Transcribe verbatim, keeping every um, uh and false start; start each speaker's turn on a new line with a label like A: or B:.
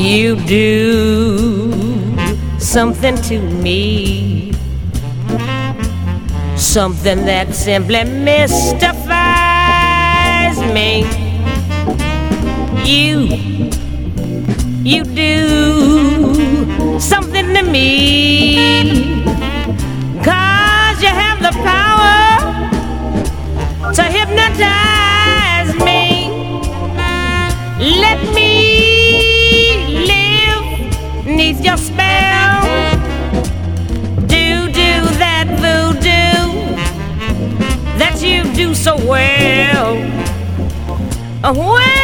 A: You do something to me, something that simply mystifies me. You, you do something to me, 'cause you have the power to hypnotize me. Let me live 'neath your spell. Do, do that voodoo that you do so well. When